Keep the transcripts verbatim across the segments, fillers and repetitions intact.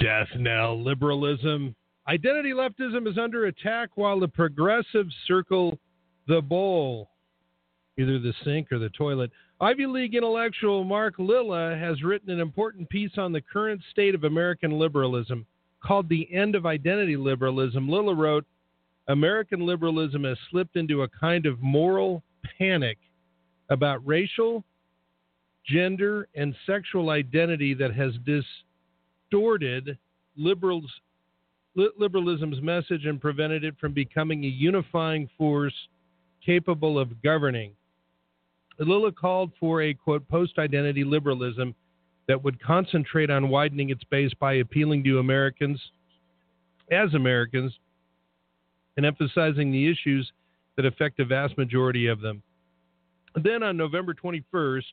Death knell liberalism. Identity leftism is under attack while the progressives circle the bowl, either the sink or the toilet. Ivy League intellectual Mark Lilla has written an important piece on the current state of American liberalism called The End of Identity Liberalism. Lilla wrote, American liberalism has slipped into a kind of moral panic about racial, gender, and sexual identity that has distorted liberals, liberalism's message and prevented it from becoming a unifying force capable of governing. Lilla called for a, quote, post-identity liberalism that would concentrate on widening its base by appealing to Americans as Americans and emphasizing the issues that affect the vast majority of them. Then on November twenty-first,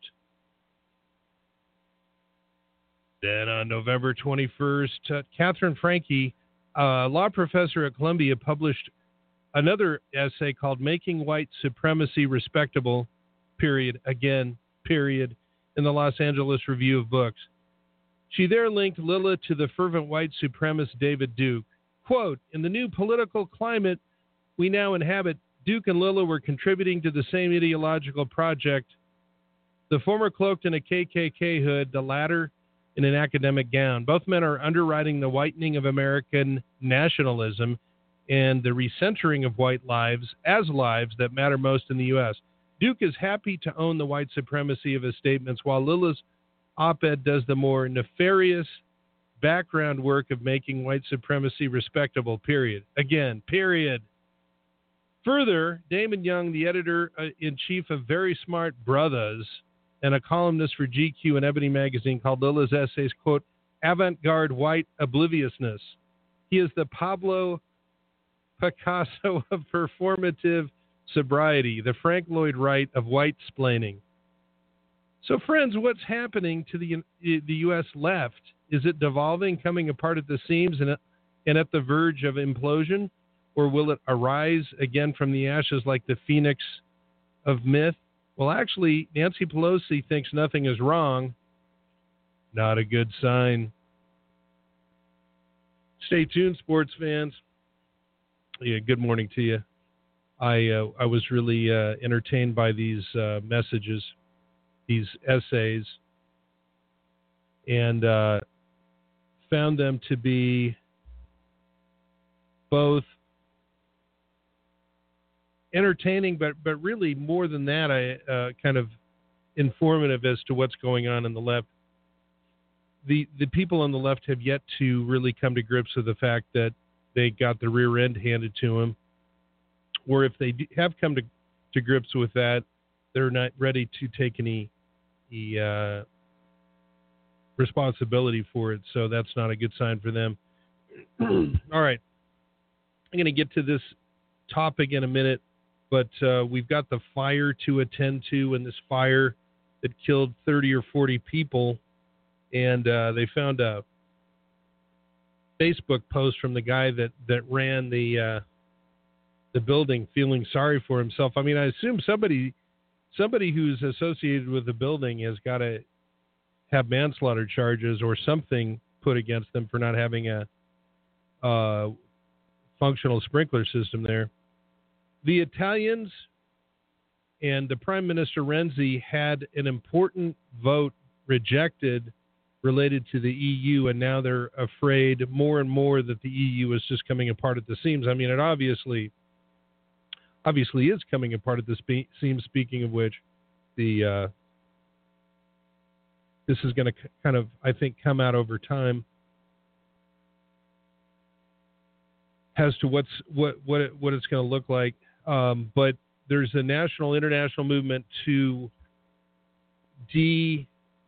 then on November twenty-first, uh, Catherine Franke, a law professor at Columbia, published another essay called Making White Supremacy Respectable, period, again, period, in the Los Angeles Review of Books. She there linked Lilla to the fervent white supremacist David Duke. Quote, in the new political climate we now inhabit, Duke and Lilla were contributing to the same ideological project, the former cloaked in a K K K hood, the latter in an academic gown. Both men are underwriting the whitening of American nationalism and the recentering of white lives as lives that matter most in the U S. Duke is happy to own the white supremacy of his statements, while Lilla's op-ed does the more nefarious background work of making white supremacy respectable, period. Again, period. Further, Damon Young, the editor-in-chief of Very Smart Brothers and a columnist for G Q and Ebony magazine, called Lilla's essays, quote, avant-garde white obliviousness. He is the Pablo Picasso of performative sobriety, the Frank Lloyd Wright of white-splaining. So, friends, what's happening to the the U S left? Is it devolving, coming apart at the seams, and, and at the verge of implosion? Or will it arise again from the ashes like the phoenix of myth? Well, actually, Nancy Pelosi thinks nothing is wrong. Not a good sign. Stay tuned, sports fans. Yeah, good morning to you. I uh, I was really uh, entertained by these uh, messages, these essays, and uh, found them to be both entertaining, but but really more than that, I uh, kind of informative as to what's going on in the left. The the people on the left have yet to really come to grips with the fact that they got the rear end handed to them, or if they do have come to, to grips with that, they're not ready to take any, any uh, responsibility for it. So that's not a good sign for them. All right, I'm going to get to this topic in a minute. But uh, we've got the fire to attend to, and this fire that killed thirty or forty people. And uh, they found a Facebook post from the guy that, that ran the uh, the building, feeling sorry for himself. I mean, I assume somebody somebody who's associated with the building has got to have manslaughter charges or something put against them for not having a uh, functional sprinkler system there. The Italians and the Prime Minister Renzi had an important vote rejected related to the E U, and now they're afraid more and more that the E U is just coming apart at the seams. I mean, it obviously obviously is coming apart at the spe- seams, speaking of which, the uh, this is going to c- kind of, I think, come out over time as to what's what what it, what it's going to look like. Um, but there's a national, international movement to de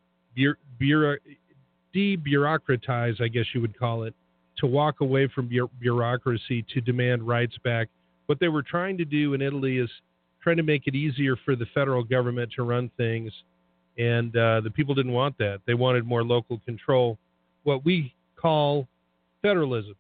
de-bureaucratize, I guess you would call it, to walk away from bu- bureaucracy to demand rights back. What they were trying to do in Italy is trying to make it easier for the federal government to run things, and uh, the people didn't want that. They wanted more local control, what we call federalism.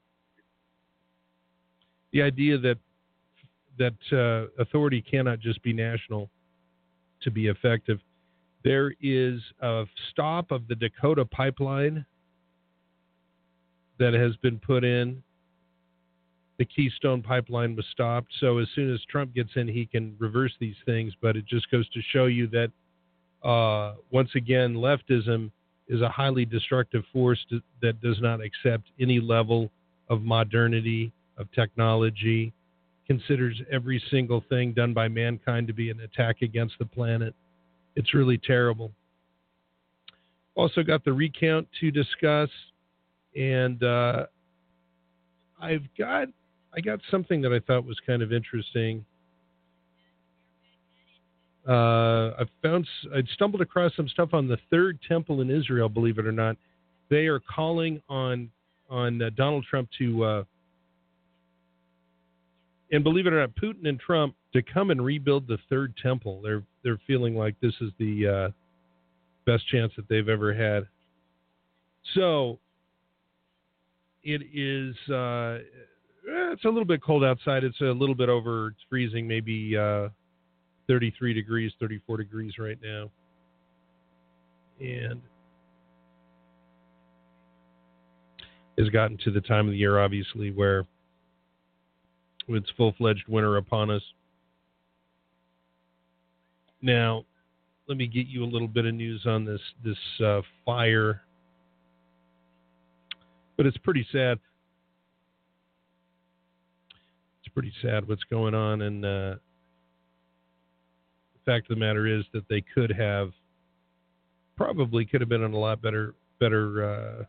The idea that that uh, authority cannot just be national to be effective. There is a stop of the Dakota pipeline that has been put in. The Keystone Pipeline was stopped. So as soon as Trump gets in, he can reverse these things. But it just goes to show you that, uh, once again, leftism is a highly destructive force to, that does not accept any level of modernity, of technology, considers every single thing done by mankind to be an attack against the planet. It's really terrible. Also got the recount to discuss, and uh, I've got I got something that I thought was kind of interesting. Uh, I found I stumbled across some stuff on the Third Temple in Israel. Believe it or not, they are calling on on uh, Donald Trump to, uh, and believe it or not, Putin and Trump to come and rebuild the Third Temple. They're they're feeling like this is the uh, best chance that they've ever had. So it is. Uh, it's a little bit cold outside. It's a little bit over. It's freezing. Maybe. Uh, thirty-three degrees, thirty-four degrees right now. And has gotten to the time of the year, obviously, where it's full-fledged winter upon us. Now, let me get you a little bit of news on this, this uh, fire. But it's pretty sad. It's pretty sad what's going on, and uh, fact of the matter is that they could have probably could have been in a lot better better uh,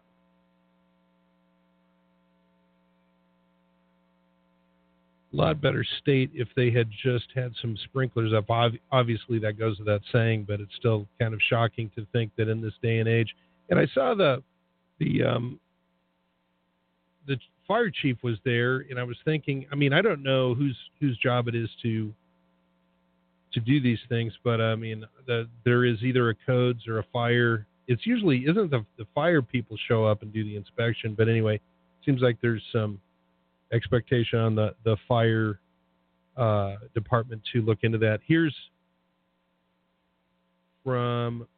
lot better state if they had just had some sprinklers up. Obviously that goes without saying, but it's still kind of shocking to think that in this day and age. And I saw the the um, the fire chief was there, and I was thinking, I mean, I don't know whose whose job it is to to do these things, but I mean, the, there is either a codes or a fire. It's usually isn't the the fire people show up and do the inspection, but anyway, it seems like there's some expectation on the the fire uh, department to look into that. Here's from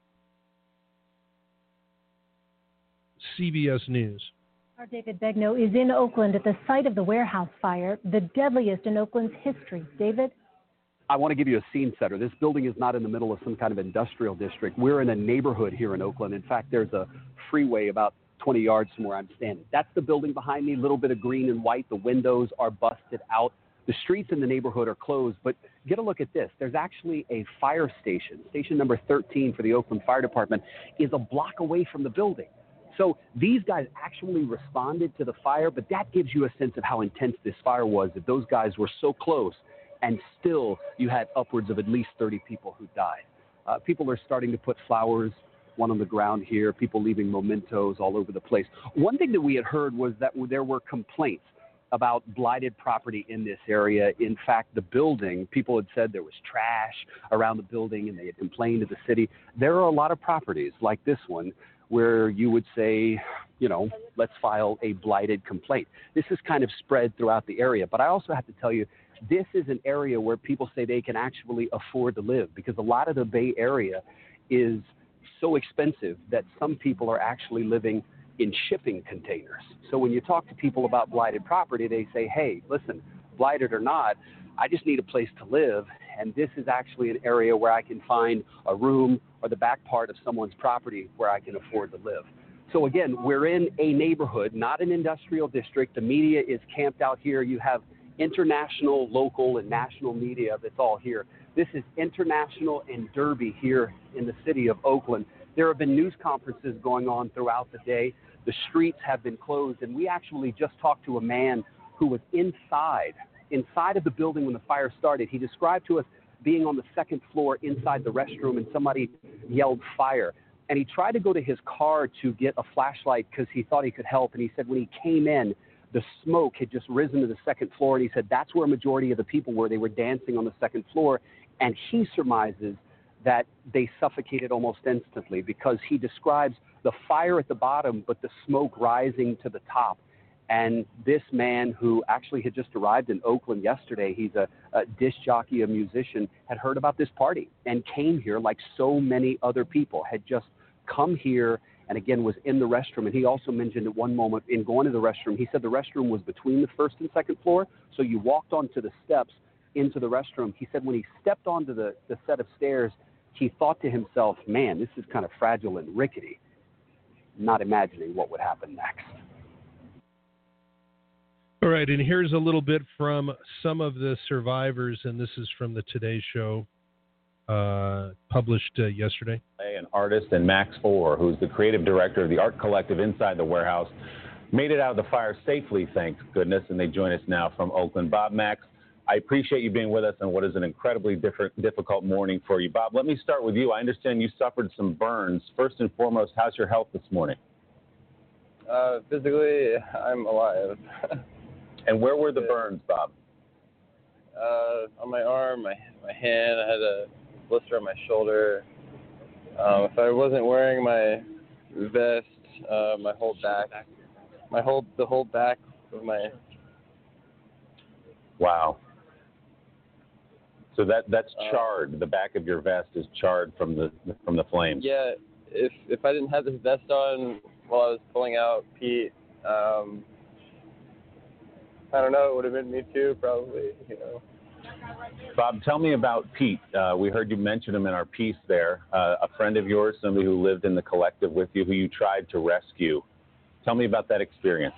C B S News. Our David Begnaud is in Oakland at the site of the warehouse fire, the deadliest in Oakland's history. David? I want to give you a scene setter. This building is not in the middle of some kind of industrial district. We're in a neighborhood here in Oakland. In fact, there's a freeway about twenty yards from where I'm standing. That's the building behind me, a little bit of green and white. The windows are busted out. The streets in the neighborhood are closed. But get a look at this. There's actually a fire station. Station number thirteen for the Oakland Fire Department is a block away from the building. So these guys actually responded to the fire, but that gives you a sense of how intense this fire was, that those guys were so close. And still, you had upwards of at least thirty people who died. Uh, people are starting to put flowers, one on the ground here, people leaving mementos all over the place. One thing that we had heard was that there were complaints about blighted property in this area. In fact, the building, people had said there was trash around the building, and they had complained to the city. There are a lot of properties like this one where you would say, you know, let's file a blighted complaint. This is kind of spread throughout the area. But I also have to tell you, this is an area where people say they can actually afford to live, because a lot of the Bay Area is so expensive that some people are actually living in shipping containers. So when you talk to people about blighted property, they say, hey, listen, blighted or not, I just need a place to live. And this is actually an area where I can find a room or the back part of someone's property where I can afford to live. So again, we're in a neighborhood, not an industrial district. The media is camped out here. You have international, local, and national media that's all here. This is international and Derby here in the city of Oakland. There have been news conferences going on throughout the day. The streets have been closed, and we actually just talked to a man who was inside, inside of the building when the fire started. He described to us being on the second floor inside the restroom, and somebody yelled fire. And he tried to go to his car to get a flashlight because he thought he could help, and he said when he came in, the smoke had just risen to the second floor, and he said that's where a majority of the people were. They were dancing on the second floor, and he surmises that they suffocated almost instantly because he describes the fire at the bottom, but the smoke rising to the top. And this man, who actually had just arrived in Oakland yesterday, he's a, a disc jockey, a musician, had heard about this party and came here like so many other people, had just come here and again was in the restroom. And he also mentioned at one moment in going to the restroom, he said the restroom was between the first and second floor, so you walked onto the steps into the restroom. He said when he stepped onto the, the set of stairs, he thought to himself, man, this is kind of fragile and rickety, not imagining what would happen next. All right, and here's a little bit from some of the survivors, and this is from the Today Show, uh, published uh, yesterday. An artist, and Max Orr, who's the creative director of the art collective inside the warehouse, made it out of the fire safely, thank goodness, and they join us now from Oakland. Bob, Max, I appreciate you being with us on what is an incredibly different, difficult morning for you. Bob, let me start with you. I understand you suffered some burns. First and foremost, how's your health this morning? Uh, physically, I'm alive. And where were the burns, Bob? Uh, on my arm, my my hand. I had a blister on my shoulder. Um, if I wasn't wearing my vest, uh, my whole back, my whole the whole back of my. Wow. So that that's charred. Uh, the back of your vest is charred from the from the flames. Yeah. If if I didn't have this vest on while I was pulling out Pete. Um, I don't know. It would have been me too, probably. You know. Bob, tell me about Pete. Uh, we heard you mention him in our piece there. Uh, a friend of yours, somebody who lived in the collective with you, who you tried to rescue. Tell me about that experience.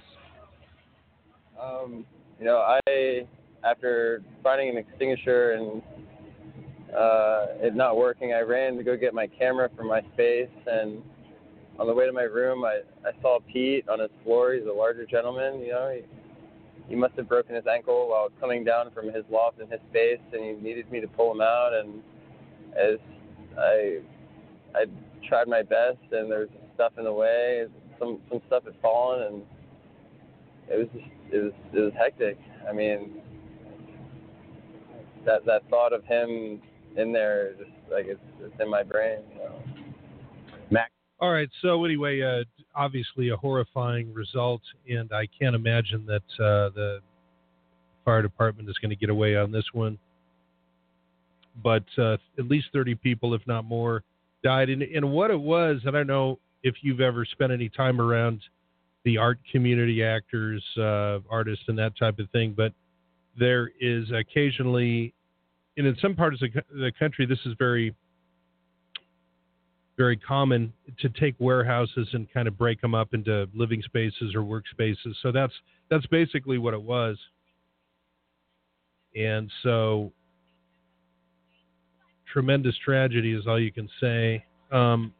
Um, you know, I after finding an extinguisher and uh, it not working, I ran to go get my camera from my space, and on the way to my room, I, I saw Pete on his floor. He's a larger gentleman, you know. He, He must have broken his ankle while coming down from his loft in his space, and he needed me to pull him out. And as I, I tried my best, and there was stuff in the way. Some some stuff had fallen, and it was just, it was it was hectic. I mean, that that thought of him in there, just like it's it's in my brain. You know? Max. All right. So anyway, uh, obviously a horrifying result, and I can't imagine that uh, the fire department is going to get away on this one. But uh, at least thirty people, if not more, died. And, and what it was, I don't know if you've ever spent any time around the art community, actors, uh, artists, and that type of thing, but there is occasionally, and in some parts of the country, this is very very common to take warehouses and kind of break them up into living spaces or workspaces. So that's that's basically what it was. And so tremendous tragedy is all you can say. Um,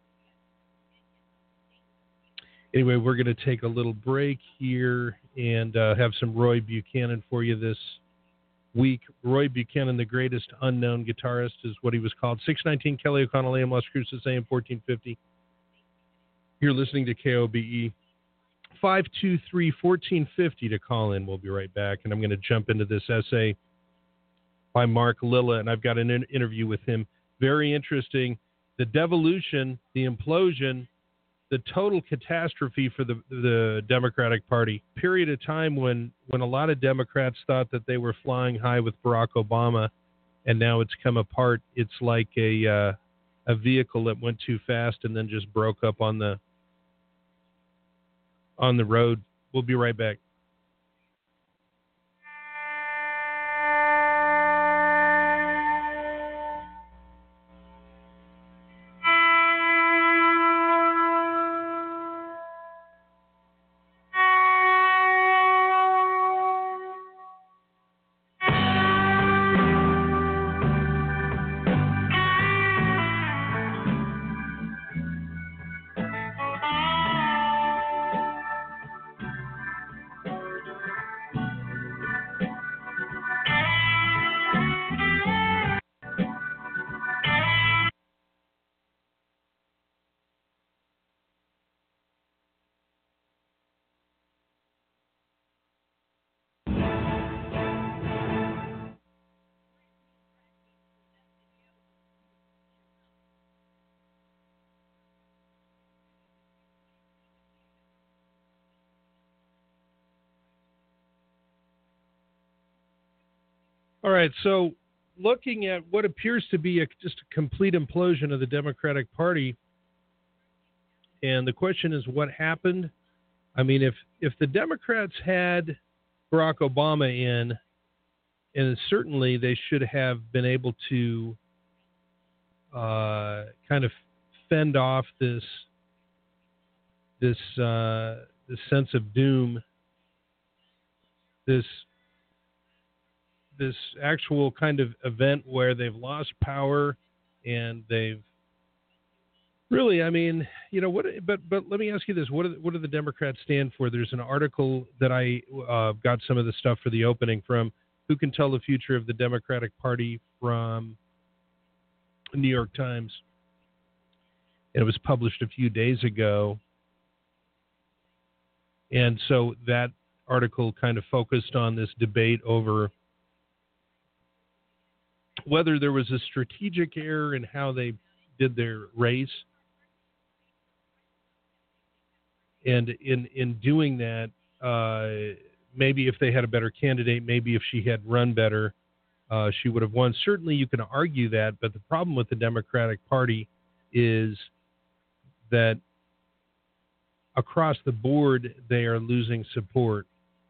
anyway, we're going to take a little break here and uh, have some Roy Buchanan for you this week. Roy Buchanan, the greatest unknown guitarist, is what he was called. six nineteen Kelly O'Connell, A M Las Cruces, A M fourteen fifty. You're listening to K O B E. five two three, one four five zero to call in. We'll be right back. And I'm going to jump into this essay by Mark Lilla, and I've got an in- interview with him. Very interesting. The devolution, the implosion, the total catastrophe for the the Democratic Party. Period of time when, when a lot of Democrats thought that they were flying high with Barack Obama, and now it's come apart. It's like a uh, a vehicle that went too fast and then just broke up on the on the road. We'll be right back. All right, so looking at what appears to be a, just a complete implosion of the Democratic Party, And the question is, what happened? I mean, if if the Democrats had Barack Obama in, and certainly they should have been able to uh, kind of fend off this this uh, this sense of doom, this this actual kind of event where they've lost power and they've really, I mean, you know what? But but let me ask you this: what do, what do the Democrats stand for? There's an article that I uh, got some of the stuff for the opening from. Who Can Tell the Future of the Democratic Party from New York Times. And it was published a few days ago. And so that article kind of focused on this debate over whether there was a strategic error in how they did their race. And in, in doing that, uh, maybe if they had a better candidate, maybe if she had run better, uh, she would have won. Certainly you can argue that, but the problem with the Democratic Party is that across the board they are losing support.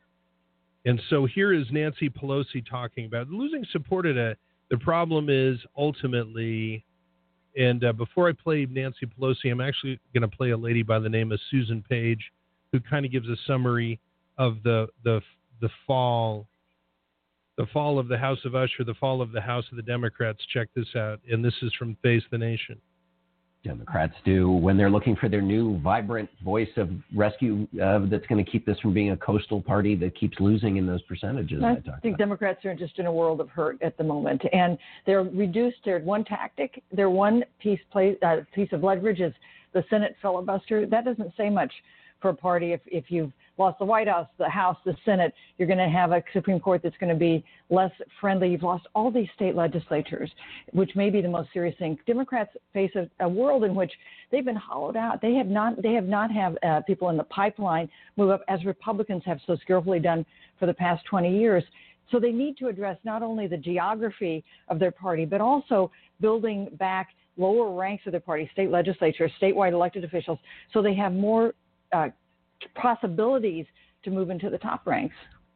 And so here is Nancy Pelosi talking about losing support at a, the problem is ultimately, and uh, before I play Nancy Pelosi, I'm actually going to play a lady by the name of Susan Page, who kind of gives a summary of the the the fall, the fall of the House of Usher, the fall of the House of the Democrats. Check this out, and this is from Face the Nation. Democrats do when they're looking for their new vibrant voice of rescue uh, that's going to keep this from being a coastal party that keeps losing in those percentages. I, I, I think about. Democrats are just in a world of hurt at the moment, and they're reduced. Their one tactic, their one piece play, uh, piece of leverage is the Senate filibuster. That doesn't say much for a party. If if you've lost the White House, the House, the Senate, you're going to have a Supreme Court that's going to be less friendly. You've lost all these state legislatures, which may be the most serious thing. Democrats face a, a world in which they've been hollowed out. They have not they have not have uh, people in the pipeline move up as Republicans have so skillfully done for the past twenty years. So they need to address not only the geography of their party, but also building back lower ranks of their party, state legislatures, statewide elected officials, so they have more uh, possibilities to move into the top ranks.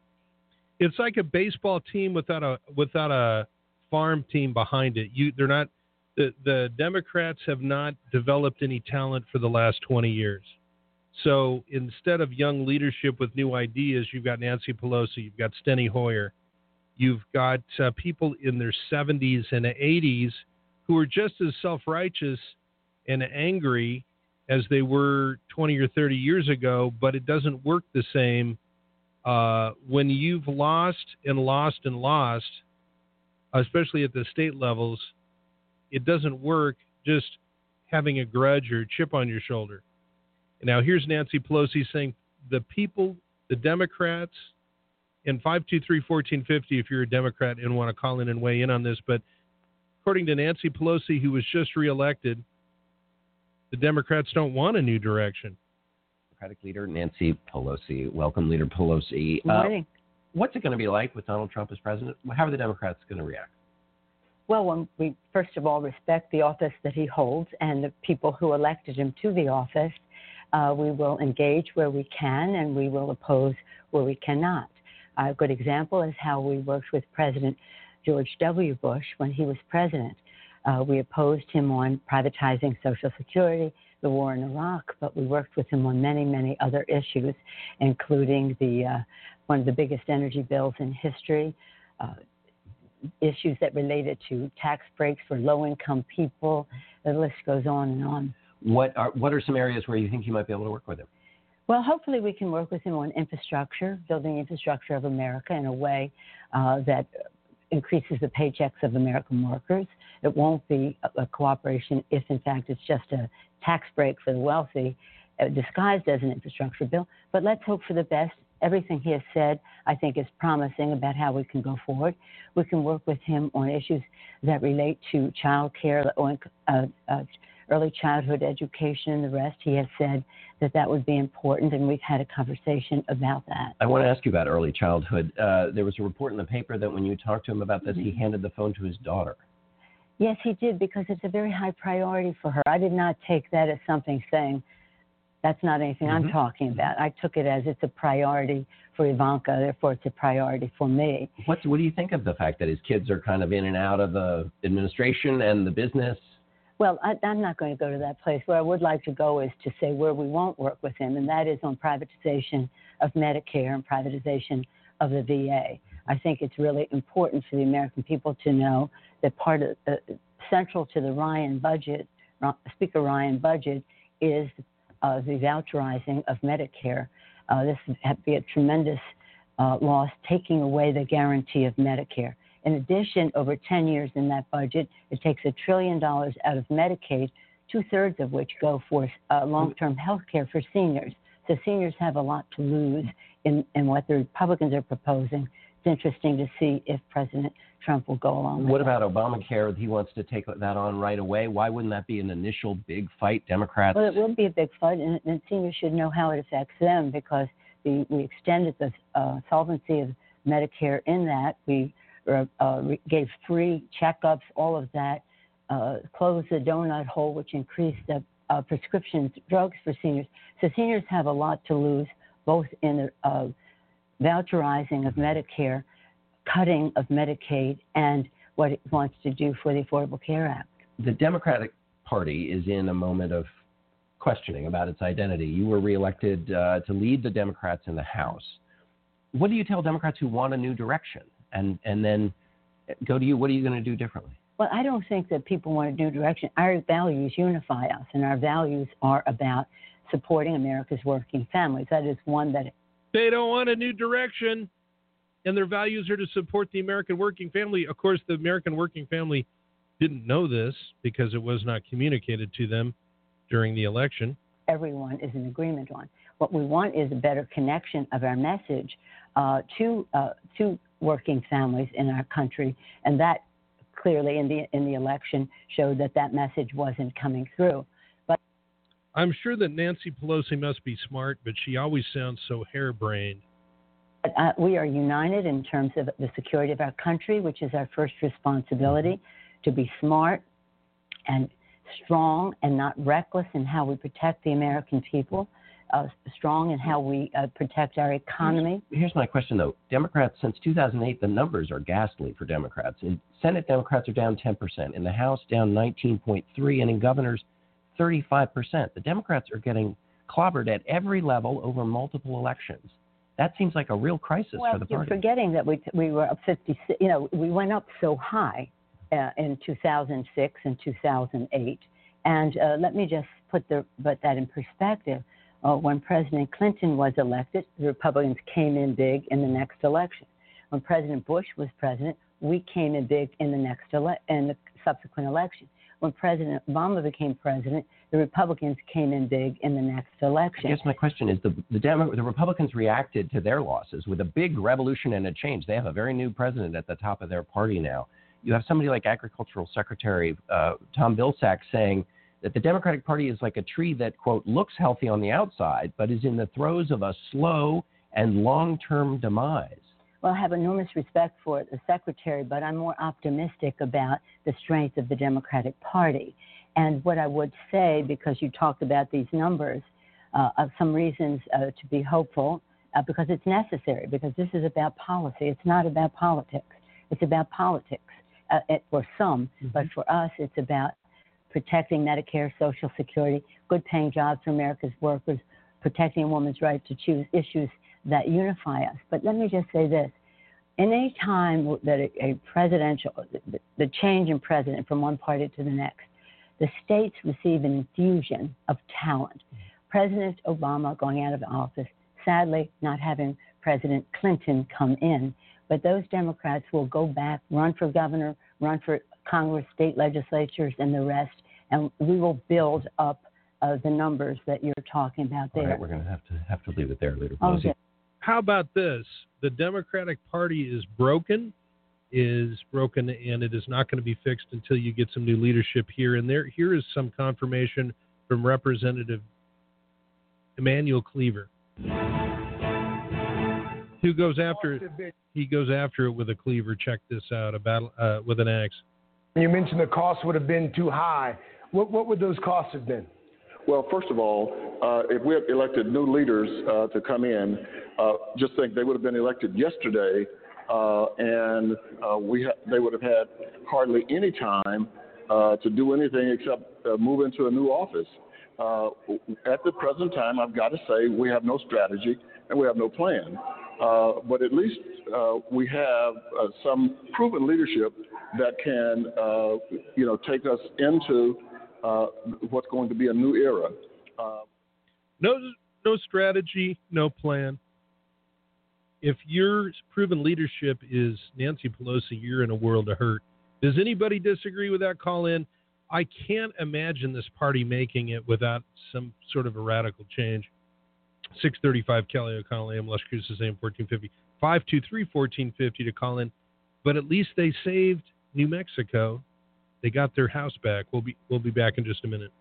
It's like a baseball team without a without a farm team behind it. You, they're not the the Democrats have not developed any talent for the last twenty years. So instead of young leadership with new ideas, you've got Nancy Pelosi, you've got Steny Hoyer, you've got uh, people in their seventies and eighties who are just as self-righteous and angry as they were twenty or thirty years ago, but it doesn't work the same uh, when you've lost and lost and lost, especially at the state levels. It doesn't work just having a grudge or a chip on your shoulder. And now here's Nancy Pelosi saying the people, the Democrats, and five two three, one four five zero if you're a Democrat and want to call in and weigh in on this, but according to Nancy Pelosi, who was just reelected, the Democrats don't want a new direction. Democratic leader Nancy Pelosi. Welcome, Leader Pelosi. Good morning. Uh, what's it going to be like with Donald Trump as president? How are the Democrats going to react? Well, when we first of all respect the office that he holds and the people who elected him to the office. Uh, we will engage where we can, and we will oppose where we cannot. A good example is how we worked with President George W. Bush when he was president. Uh, we opposed him on privatizing Social Security, the war in Iraq, but we worked with him on many, many other issues, including the uh, one of the biggest energy bills in history, uh, issues that related to tax breaks for low-income people. The list goes on and on. What are what are some areas where you think you might be able to work with him? Well, hopefully we can work with him on infrastructure, building infrastructure of America in a way uh, that increases the paychecks of American workers. It won't be a, a cooperation if, in fact, it's just a tax break for the wealthy, uh, disguised as an infrastructure bill. But let's hope for the best. Everything he has said, I think, is promising about how we can go forward. We can work with him on issues that relate to child care, uh, uh, early childhood education and the rest. He has said that that would be important, and we've had a conversation about that. I want to ask you about early childhood. Uh, there was a report in the paper that when you talked to him about this, mm-hmm. he handed the phone to his daughter. Yes, he did, because it's a very high priority for her. I did not take that as something saying That's not anything Mm-hmm. I'm talking about. I took it as it's a priority for Ivanka, therefore it's a priority for me. What, what do you think of the fact that his kids are kind of in and out of the administration and the business? Well, I, I'm not going to go to that place. Where I would like to go is to say where we won't work with him, and that is on privatization of Medicare and privatization of the V A. I think it's really important for the American people to know that part of uh, central to the Ryan budget, Speaker Ryan budget, is uh, the voucherizing of Medicare. Uh, this would be a tremendous uh, loss, taking away the guarantee of Medicare. In addition, over ten years in that budget, it takes a trillion dollars out of Medicaid, two-thirds of which go for uh, long-term health care for seniors. So seniors have a lot to lose in, in what the Republicans are proposing. It's interesting to see if President Trump will go along with What that. about Obamacare? He wants to take that on right away. Why wouldn't that be an initial big fight? Democrats. Well, it will be a big fight, and, and seniors should know how it affects them because the, we extended the uh, solvency of Medicare in that. We uh, uh, gave free checkups, all of that, uh, closed the donut hole, which increased the uh, prescription drugs for seniors. So seniors have a lot to lose, both in the uh, voucherizing of Medicare, cutting of Medicaid, and what it wants to do for the Affordable Care Act. The Democratic Party is in a moment of questioning about its identity. You were reelected uh, to lead the Democrats in the House. What do you tell Democrats who want a new direction? And, and then go to you, what are you going to do differently? Well, I don't think that people want a new direction. Our values unify us, and our values are about supporting America's working families. That is one that... They don't want a new direction, and their values are to support the American working family. Of course, the American working family didn't know this because it was not communicated to them during the election. Everyone is in agreement on. What we want is a better connection of our message uh, to uh, to working families in our country, and that clearly in the in the election showed that that message wasn't coming through. But I'm sure that Nancy Pelosi must be smart, but she always sounds so harebrained. Uh, we are united in terms of the security of our country, which is our first responsibility, to be smart and strong and not reckless in how we protect the American people, uh, strong in how we uh, protect our economy. Here's, here's my question, though. Democrats, since two thousand eight, the numbers are ghastly for Democrats. In Senate, Democrats are down ten percent. In the House, down nineteen point three, and in governors, thirty-five percent. The Democrats are getting clobbered at every level over multiple elections. That seems like a real crisis well, for the party. You're forgetting that we we were up fifty. You know, we went up so high uh, in two thousand six and two thousand eight. And uh, let me just put the put that in perspective. Uh, when President Clinton was elected, the Republicans came in big in the next election. When President Bush was president, we came in big in the next ele- in the subsequent election. When President Obama became president, the Republicans came in big in the next election. I guess my question is, the the, Demo- the Republicans reacted to their losses with a big revolution and a change. They have a very new president at the top of their party now. You have somebody like Agricultural Secretary uh, Tom Vilsack saying that the Democratic Party is like a tree that, quote, looks healthy on the outside, but is in the throes of a slow and long-term demise. Well, I have enormous respect for the secretary, but I'm more optimistic about the strength of the Democratic Party. And what I would say, because you talked about these numbers, uh, of some reasons uh, to be hopeful, uh, because it's necessary, because this is about policy. It's not about politics. It's about politics uh, it, for some, mm-hmm. but for us, it's about protecting Medicare, Social Security, good-paying jobs for America's workers, protecting a woman's right to choose, issues that unify us. But let me just say this. In any time that a, a presidential, the, the change in president from one party to the next, the states receive an infusion of talent. President Obama going out of office, sadly not having President Clinton come in, but those Democrats will go back, run for governor, run for Congress, state legislatures, and the rest, and we will build up uh, the numbers that you're talking about there. All right, we're going to have to have to leave it there, Leader Pelosi. Okay. How about this? The Democratic Party is broken, is broken, and it is not going to be fixed until you get some new leadership here. And there, here is some confirmation from Representative Emanuel Cleaver, who goes after it. He goes after it with a cleaver. Check this out, a battle uh, with an axe. You mentioned the cost would have been too high. What, what would those costs have been? Well, first of all, uh, if we had elected new leaders uh, to come in, uh, just think they would have been elected yesterday, uh, and uh, we ha- they would have had hardly any time uh, to do anything except uh, move into a new office. Uh, at the present time, I've got to say we have no strategy and we have no plan. Uh, but at least uh, we have uh, some proven leadership that can, uh, you know, take us into uh, what's going to be a new era. Uh, no, no strategy, no plan. If your proven leadership is Nancy Pelosi, you're in a world of hurt. Does anybody disagree with that? Call in. I can't imagine this party making it without some sort of a radical change. six thirty-five Kelly O'Connell, A M Las Cruces, A M fourteen fifty, five two three, fourteen fifty to call in. But at least they saved New Mexico. They got their house back. We'll be we'll be back in just a minute.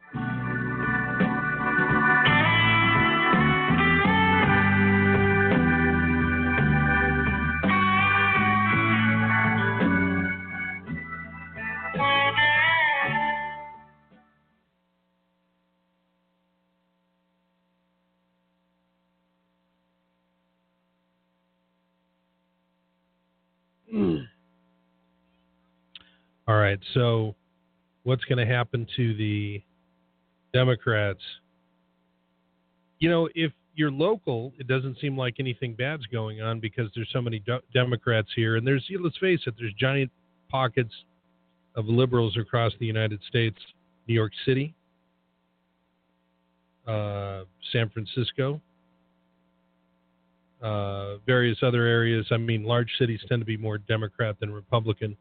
All right, so what's going to happen to the Democrats? You know, if you're local, it doesn't seem like anything bad's going on because there's so many de- Democrats here. And there's, let's face it, there's giant pockets of liberals across the United States. New York City, uh, San Francisco, uh, various other areas. I mean, large cities tend to be more Democrat than Republican.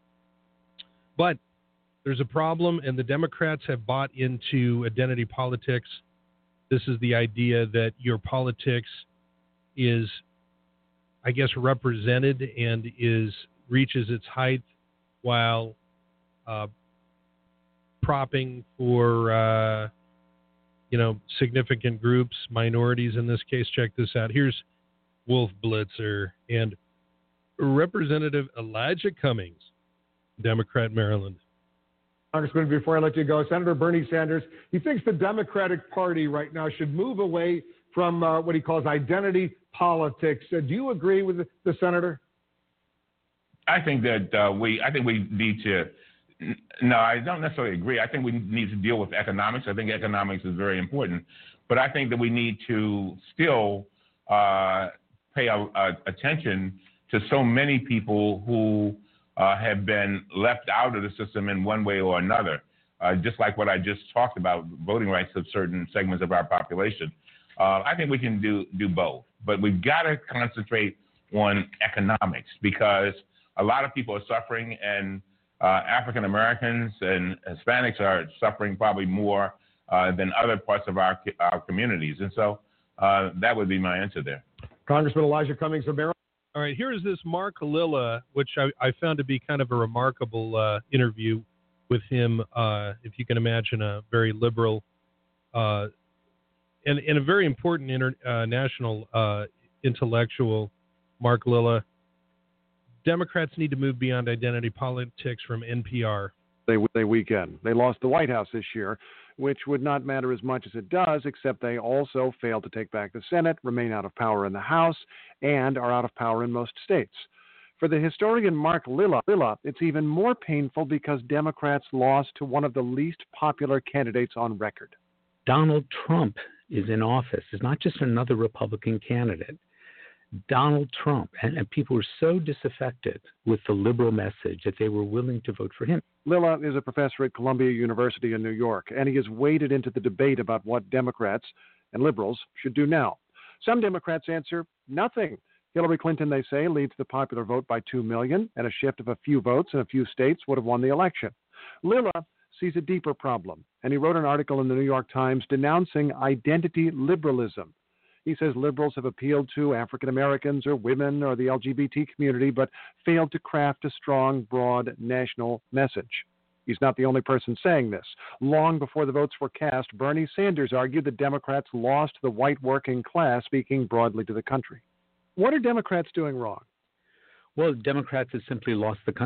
But there's a problem, and the Democrats have bought into identity politics. This is the idea that your politics is, I guess, represented and is reaches its height while uh, propping for, uh, you know, significant groups, minorities in this case. Check this out. Here's Wolf Blitzer and Representative Elijah Cummings, Democrat, Maryland. Congressman, before I let you go, Senator Bernie Sanders, he thinks the Democratic Party right now should move away from uh, what he calls identity politics. Uh, do you agree with the, the senator? I think that uh, we, I think we need to. No, I don't necessarily agree. I think we need to deal with economics. I think economics is very important, but I think that we need to still uh, pay a, a, attention to so many people who Uh, have been left out of the system in one way or another, uh, just like what I just talked about, voting rights of certain segments of our population. Uh, I think we can do, do both, but we've got to concentrate on economics because a lot of people are suffering, and uh, African Americans and Hispanics are suffering probably more uh, than other parts of our, our communities. And so uh, that would be my answer there. Congressman Elijah Cummings of Maryland. All right, here's this Mark Lilla, which I, I found to be kind of a remarkable uh, interview with him. Uh, if you can imagine, a very liberal uh, and, and a very important international uh, uh, intellectual, Mark Lilla. Democrats need to move beyond identity politics from N P R. They they weekend. They lost the White House this year, which would not matter as much as it does, except they also failed to take back the Senate, remain out of power in the House, and are out of power in most states. For the historian Mark Lilla, Lilla, it's even more painful because Democrats lost to one of the least popular candidates on record. Donald Trump is in office. It's not just another Republican candidate. Donald Trump, and, and people were so disaffected with the liberal message that they were willing to vote for him. Lilla is a professor at Columbia University in New York, and he has waded into the debate about what Democrats and liberals should do now. Some Democrats answer nothing. Hillary Clinton, they say, leads the popular vote by two million, and a shift of a few votes in a few states would have won the election. Lilla sees a deeper problem, and he wrote an article in the New York Times denouncing identity liberalism. He says liberals have appealed to African Americans or women or the L G B T community, but failed to craft a strong, broad national message. He's not the only person saying this. Long before the votes were cast, Bernie Sanders argued that Democrats lost the white working class, speaking broadly to the country. What are Democrats doing wrong? Well, Democrats have simply lost the country.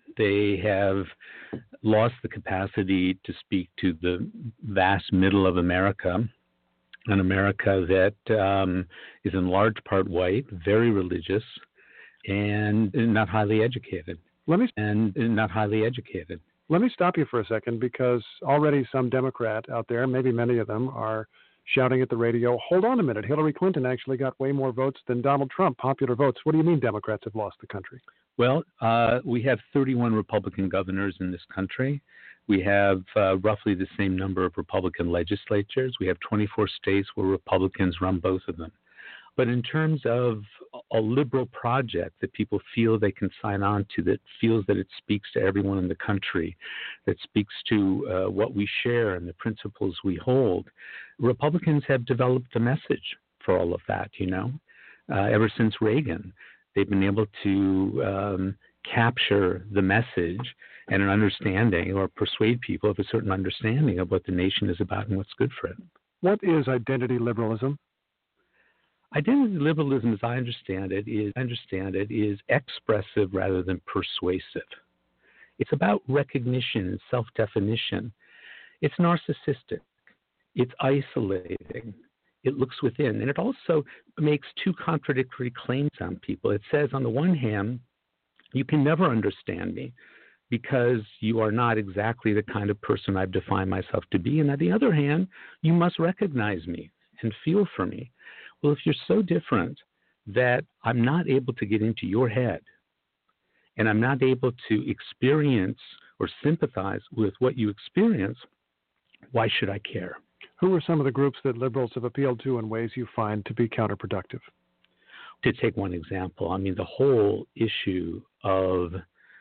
They have lost the capacity to speak to the vast middle of America, an America that um, is in large part white, very religious, and not highly educated. Let me and not highly educated. Let me stop you for a second, because already some Democrat out there, maybe many of them, are shouting at the radio, hold on a minute, Hillary Clinton actually got way more votes than Donald Trump, popular votes. What do you mean Democrats have lost the country? Well, uh, we have thirty-one Republican governors in this country. We have uh, roughly the same number of Republican legislatures. We have twenty-four states where Republicans run both of them. But in terms of a liberal project that people feel they can sign on to, that feels that it speaks to everyone in the country, that speaks to uh, what we share and the principles we hold, Republicans have developed a message for all of that, you know. Uh, ever since Reagan, they've been able to um, capture the message and an understanding, or persuade people of a certain understanding of what the nation is about and what's good for it. What is identity liberalism? Identity liberalism, as I understand it, is understand it is expressive rather than persuasive. It's about recognition and self-definition. It's narcissistic. It's isolating. It looks within, and it also makes two contradictory claims on people. It says, on the one hand, you can never understand me because you are not exactly the kind of person I've defined myself to be, and on the other hand, you must recognize me and feel for me. Well, if you're so different that I'm not able to get into your head and I'm not able to experience or sympathize with what you experience, why should I care? Who are some of the groups that liberals have appealed to in ways you find to be counterproductive? To take one example, I mean, the whole issue of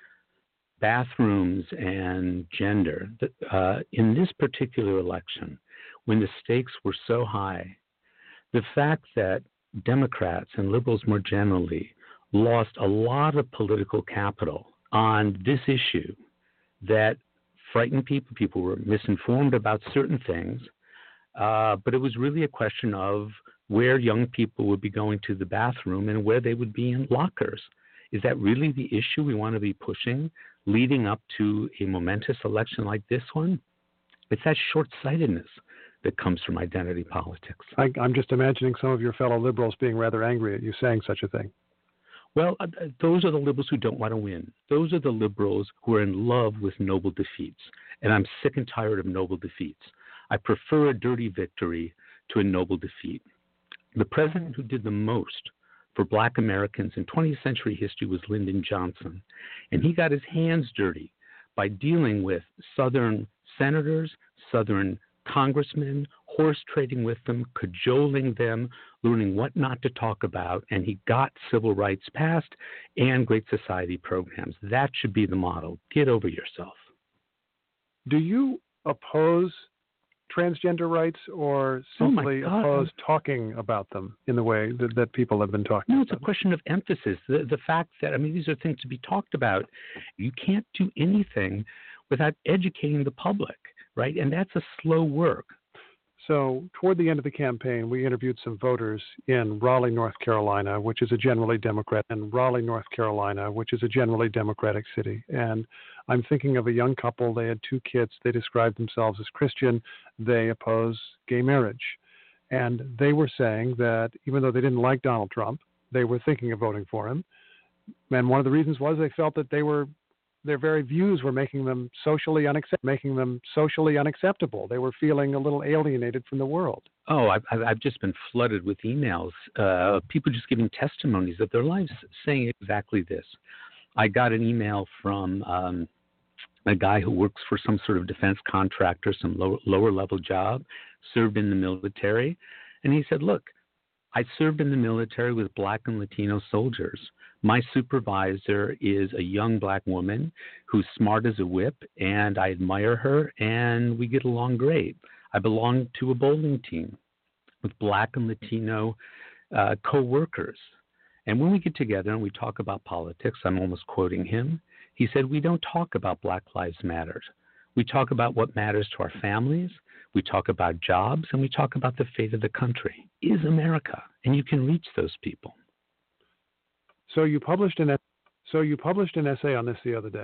bathrooms and gender, uh, in this particular election, when the stakes were so high, the fact that Democrats and liberals more generally lost a lot of political capital on this issue that frightened people. People were misinformed about certain things, uh, but it was really a question of where young people would be going to the bathroom and where they would be in lockers. Is that really the issue we want to be pushing leading up to a momentous election like this one? It's that short-sightedness that comes from identity politics. I, I'm just imagining some of your fellow liberals being rather angry at you saying such a thing. Well, uh, those are the liberals who don't want to win. Those are the liberals who are in love with noble defeats. And I'm sick and tired of noble defeats. I prefer a dirty victory to a noble defeat. The president who did the most for black Americans in twentieth century history was Lyndon Johnson. And he got his hands dirty by dealing with Southern senators, Southern congressmen, horse trading with them, cajoling them, learning what not to talk about, and he got civil rights passed and Great Society programs. That should be the model. Get over yourself. Do you oppose transgender rights or simply oh oppose talking about them in the way that, that people have been talking No, about? it's a question of emphasis. The, the fact that, I mean, these are things to be talked about. You can't do anything without educating the public, right? And that's a slow work. So toward the end of the campaign, we interviewed some voters in Raleigh, North Carolina, which is a generally Democrat, and Raleigh, North Carolina, which is a generally Democratic city. And I'm thinking of a young couple. They had two kids. They described themselves as Christian. They oppose gay marriage. And they were saying that even though they didn't like Donald Trump, they were thinking of voting for him. And one of the reasons was they felt that they were their very views were making them socially unaccept- making them socially unacceptable. They were feeling a little alienated from the world. Oh, I've, I've just been flooded with emails, uh, people just giving testimonies of their lives saying exactly this. I got an email from um, a guy who works for some sort of defense contractor, some lower, lower level job, served in the military. And he said, look, I served in the military with black and Latino soldiers. My supervisor is a young black woman who's smart as a whip, and I admire her, and we get along great. I belong to a bowling team with black and Latino uh, co-workers. And when we get together and we talk about politics, I'm almost quoting him, he said, we don't talk about Black Lives Matter. We talk about what matters to our families. We talk about jobs, and we talk about the fate of the country. Is America, and you can reach those people. So you published an so you published an essay on this the other day,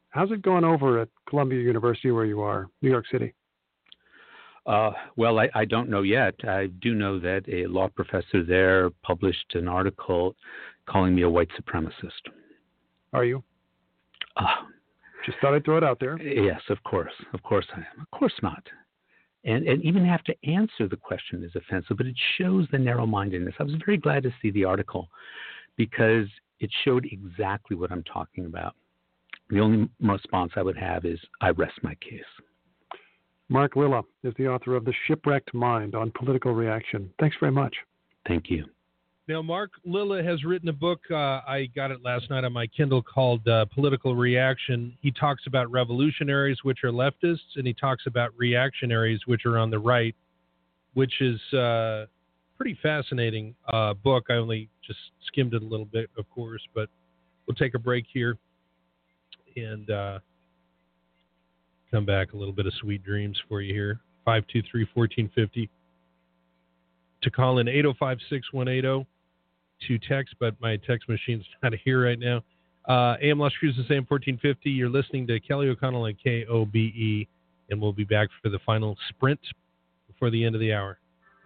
How's it going over at Columbia University where you are, New York City? Uh, well, I, I don't know yet. I do know that a law professor there published an article calling me a white supremacist. Are you? Uh, Just thought I'd throw it out there. Yes, of course. Of course I am. Of course not. And, and even have to answer the question is offensive, but it shows the narrow-mindedness. I was very glad to see the article because it showed exactly what I'm talking about. The only response I would have is, I rest my case. Mark Lilla is the author of The Shipwrecked Mind on Political Reaction. Thanks very much. Thank you. Now, Mark Lilla has written a book. Uh, I got it last night on my Kindle called uh, Political Reaction. He talks about revolutionaries, which are leftists, and he talks about reactionaries, which are on the right, which is a uh, pretty fascinating uh, book. I only just skimmed it a little bit, of course, but we'll take a break here and uh, come back. A little bit of sweet dreams for you here. five two three, one four five zero. To call in eight oh five, six one eight oh. To text, but my text machine's not here right now. Uh, A M Las Cruces, A M fourteen fifty. You're listening to Kelly O'Connell on K O B E, and we'll be back for the final sprint before the end of the hour.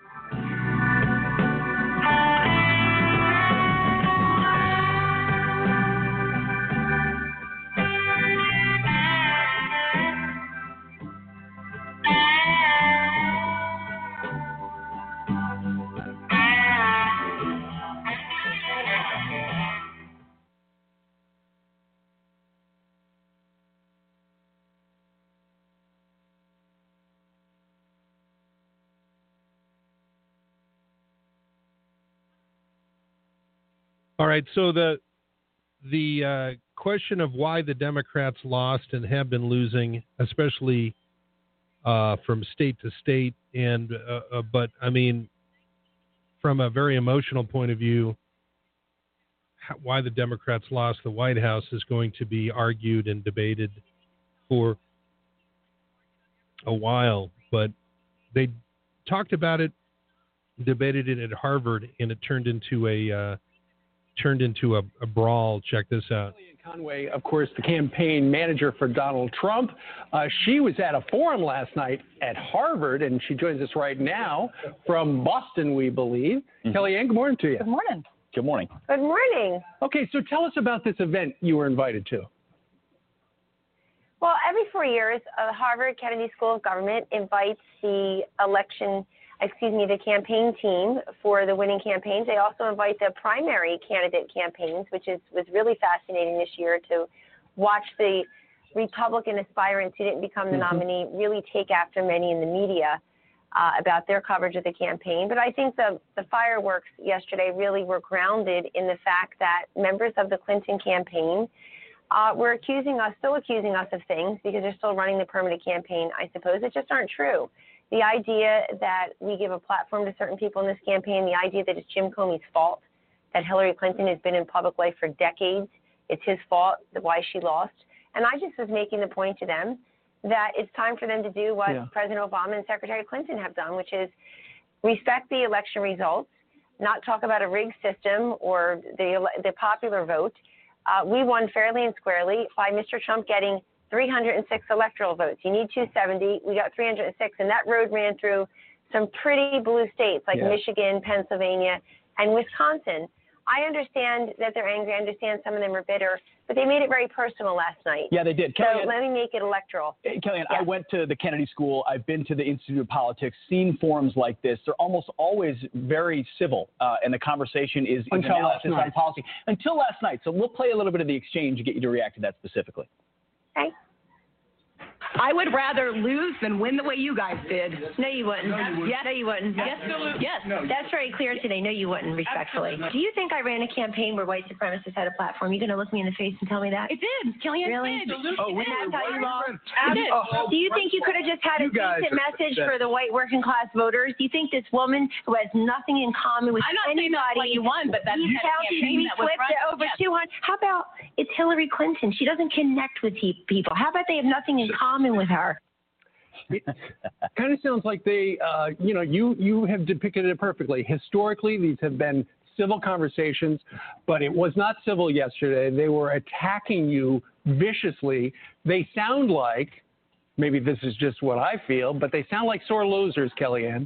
All right, so the the uh, question of why the Democrats lost and have been losing, especially uh, from state to state, and uh, uh, but I mean, from a very emotional point of view, how, why the Democrats lost the White House is going to be argued and debated for a while. But they talked about it, debated it at Harvard, and it turned into a uh, turned into a, a brawl. Check this out. Conway, of course, the campaign manager for Donald Trump. Uh, she was at a forum last night at Harvard, and she joins us right now from Boston, we believe. Mm-hmm. Kellyanne, good morning to you. Good morning. Good morning. Good morning. Okay, so tell us about this event you were invited to. Well, every four years, uh, Harvard Kennedy School of Government invites the election excuse me, the campaign team for the winning campaigns. They also invite the primary candidate campaigns, which is was really fascinating this year to watch the Republican aspirants who didn't become the mm-hmm. nominee really take after many in the media uh, about their coverage of the campaign. But I think the, the fireworks yesterday really were grounded in the fact that members of the Clinton campaign uh, were accusing us, still accusing us of things because they're still running the permanent campaign, I suppose, that just aren't true. The idea that we give a platform to certain people in this campaign, the idea that it's Jim Comey's fault, that Hillary Clinton has been in public life for decades, it's his fault why she lost. And I just was making the point to them that it's time for them to do what yeah. President Obama and Secretary Clinton have done, which is respect the election results, not talk about a rigged system or the, the popular vote. Uh, we won fairly and squarely by Mister Trump getting three hundred six electoral votes. You need two hundred seventy. We got three hundred six, and that road ran through some pretty blue states like yeah. Michigan, Pennsylvania, and Wisconsin. I understand that they're angry. I understand some of them are bitter, but they made it very personal last night. Yeah, they did. So Kellyanne, let me make it electoral. Kellyanne, yeah. I went to the Kennedy School. I've been to the Institute of Politics, seen forums like this. They're almost always very civil, uh, and the conversation is, is analysis on policy. Until last night. So we'll play a little bit of the exchange to get you to react to that specifically. Okay. I would rather lose than win the way you guys did. No, you wouldn't. No, you wouldn't. Yes, no, you wouldn't. Absolutely. Yes, No, that's very clear today. No, you wouldn't, respectfully. Absolutely. Do you think I ran a campaign where white supremacists had a platform? You going to look me in the face and tell me that? It did. Kellyanne really? did. Oh, we that's how you lost. I did. Oh, do you think you could have just had a decent message for the white working class voters? Do you think this woman who has nothing in common with I'm not anybody, saying that's what you won, but that's you kind of campaign that was right. over yes. two hundred? How about it's Hillary Clinton? She doesn't connect with people. How about they have nothing in common with her? It kind of sounds like they, uh, you know, you, you have depicted it perfectly. Historically, these have been civil conversations, but it was not civil yesterday. They were attacking you viciously. They sound like, maybe this is just what I feel, but they sound like sore losers, Kellyanne.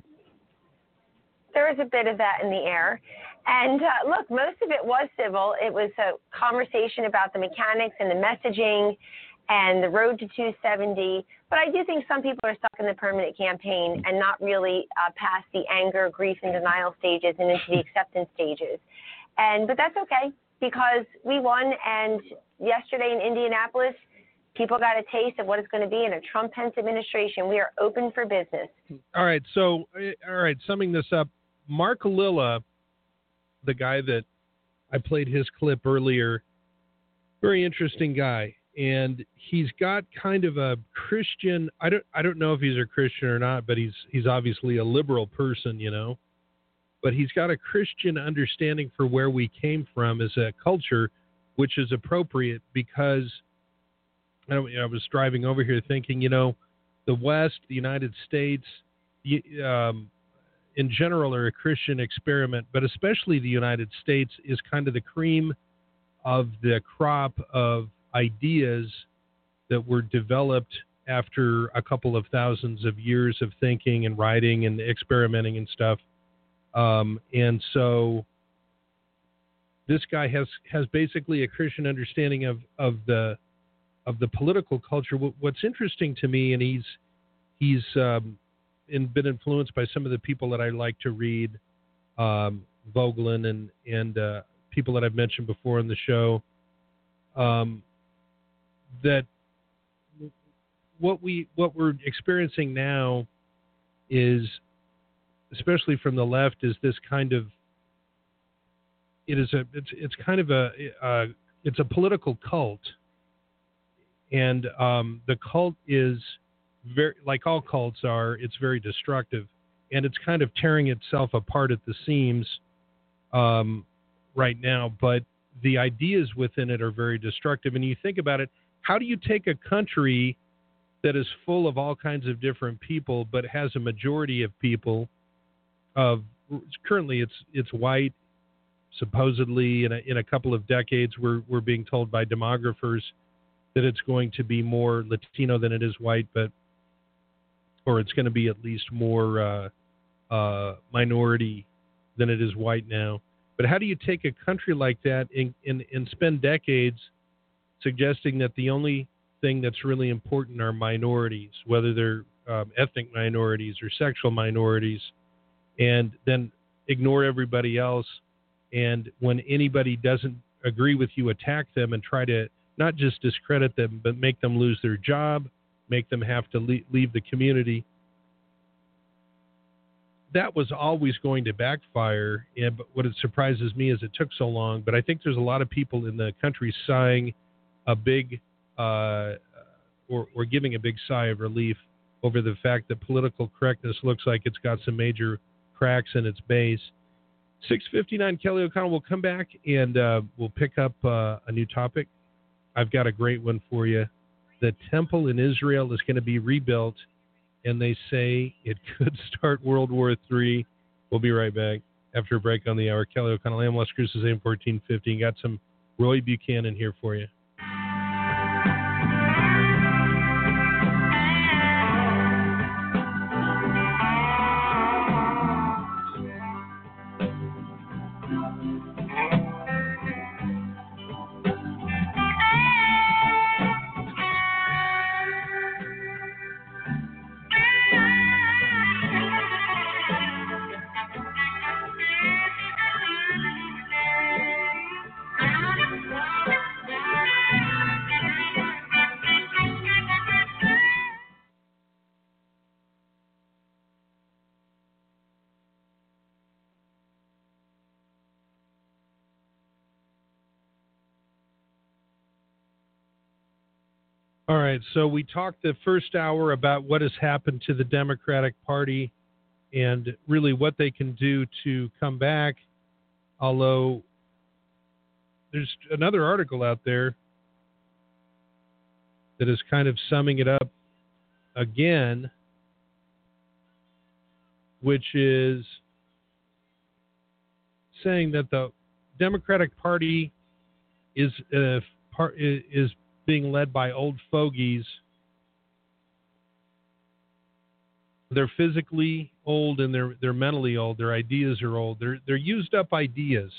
There was a bit of that in the air. And uh, look, most of it was civil. It was a conversation about the mechanics and the messaging and the road to two seventy. But I do think some people are stuck in the permanent campaign and not really uh, past the anger, grief, and denial stages and into the acceptance stages. And but that's okay, because we won. And yesterday in Indianapolis, people got a taste of what it's going to be in a Trump-Pence administration. We are open for business. All right. So, all right, summing this up, Mark Lilla, the guy that I played his clip earlier, very interesting guy. And he's got kind of a Christian, I don't I don't know if he's a Christian or not, but he's he's obviously a liberal person, you know. But he's got a Christian understanding for where we came from as a culture, which is appropriate because I, don't, I was driving over here thinking, you know, the West, the United States, um, in general are a Christian experiment, but especially the United States is kind of the cream of the crop of ideas that were developed after a couple of thousands of years of thinking and writing and experimenting and stuff. Um, and so this guy has, has basically a Christian understanding of, of the of the political culture. What's interesting to me, and he's he's um, in, been influenced by some of the people that I like to read, um, Vogelin and and uh, people that I've mentioned before on the show. Um, that what we what we're experiencing now is, especially from the left, is this kind of it is a it's it's kind of a uh, it's a political cult, and um, the cult is very, like all cults are, it's very destructive, and it's kind of tearing itself apart at the seams um, right now. But the ideas within it are very destructive, and you think about it. How do you take a country that is full of all kinds of different people, but has a majority of people of currently it's it's white, supposedly in a, in a couple of decades we're we're being told by demographers that it's going to be more Latino than it is white, but or it's going to be at least more uh, uh, minority than it is white now. But how do you take a country like that and, and, and spend decades suggesting that the only thing that's really important are minorities, whether they're um, ethnic minorities or sexual minorities, and then ignore everybody else, and when anybody doesn't agree with you, attack them and try to not just discredit them, but make them lose their job, make them have to le- leave the community. That was always going to backfire, and but what it surprises me is it took so long. But I think there's a lot of people in the country sighing a big, uh, or, or giving a big sigh of relief over the fact that political correctness looks like it's got some major cracks in its base. six fifty-nine, Kelly O'Connell will come back, and uh, we'll pick up uh, a new topic. I've got a great one for you. The temple in Israel is going to be rebuilt, and they say it could start World War Three. We'll be right back after a break on the hour. Kelly O'Connell, A M Las Cruces, A M fourteen fifty. Got some Roy Buchanan here for you. All right, so we talked the first hour about what has happened to the Democratic Party and really what they can do to come back, although there's another article out there that is kind of summing it up again, which is saying that the Democratic Party is uh, par- is being led by old fogies. They're physically old and they're they're mentally old. Their ideas are old. They're they're used up ideas.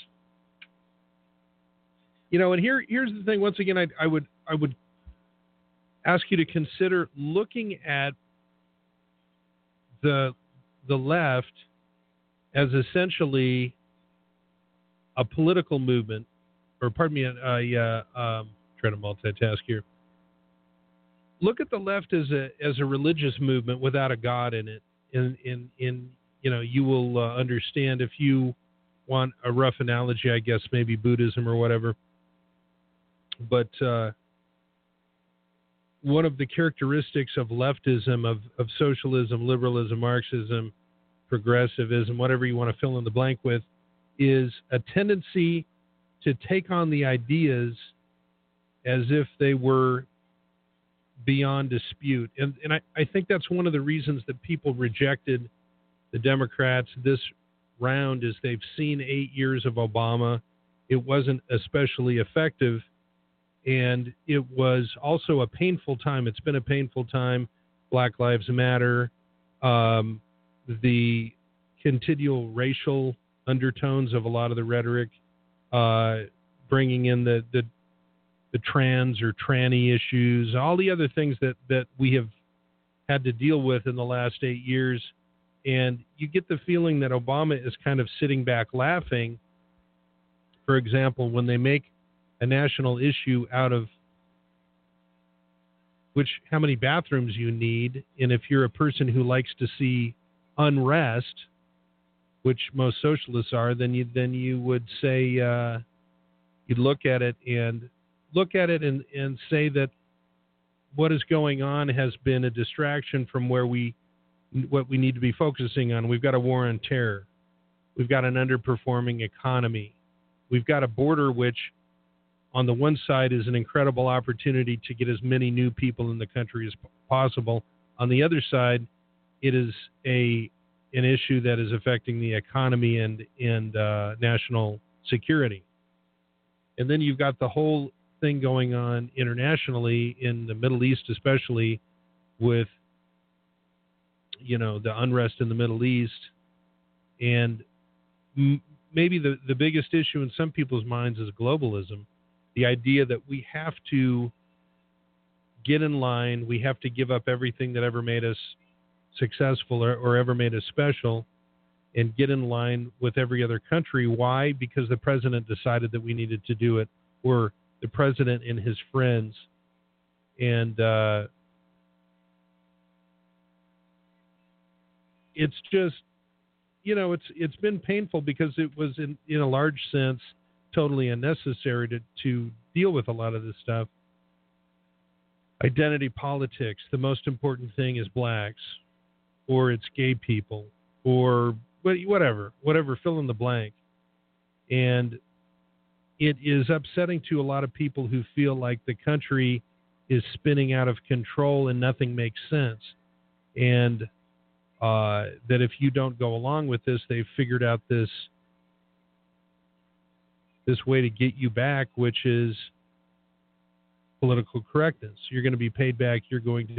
You know, and here here's the thing. Once again, I, I would I would ask you to consider looking at the the left as essentially a political movement, or pardon me, a, a uh, um, trying to multitask here. Look at the left as a as a religious movement without a God in it. In in in you know, you will uh, understand, if you want a rough analogy, I guess maybe Buddhism or whatever. But uh, one of the characteristics of leftism, of of socialism, liberalism, Marxism, progressivism, whatever you want to fill in the blank with, is a tendency to take on the ideas as if they were beyond dispute. And, and I, I think that's one of the reasons that people rejected the Democrats this round, is they've seen eight years of Obama. It wasn't especially effective, and it was also a painful time. It's been a painful time. Black Lives Matter, um, the continual racial undertones of a lot of the rhetoric, uh, bringing in the, the the trans or tranny issues, all the other things that, that we have had to deal with in the last eight years. And you get the feeling that Obama is kind of sitting back laughing. For example, when they make a national issue out of which how many bathrooms you need, and if you're a person who likes to see unrest, which most socialists are, then you then you would say uh, you'd look at it and look at it and, and say that what is going on has been a distraction from where we what we need to be focusing on. We've got a war on terror. We've got an underperforming economy. We've got a border which, on the one side, is an incredible opportunity to get as many new people in the country as possible. On the other side, it is a an issue that is affecting the economy and and uh, national security. And then you've got the whole thing going on internationally, in the Middle East especially, with, you know, the unrest in the Middle East. And m- maybe the, the biggest issue in some people's minds is globalism, the idea that we have to get in line, we have to give up everything that ever made us successful or, or ever made us special, and get in line with every other country. Why? Because the president decided that we needed to do it, or the president and his friends. And uh, it's just, you know, it's it's been painful because it was in, in a large sense totally unnecessary to, to deal with a lot of this stuff. Identity politics, the most important thing is blacks, or it's gay people, or whatever, whatever, fill in the blank. And it is upsetting to a lot of people who feel like the country is spinning out of control and nothing makes sense. And uh, that if you don't go along with this, they've figured out this this way to get you back, which is political correctness. You're going to be paid back. You're going to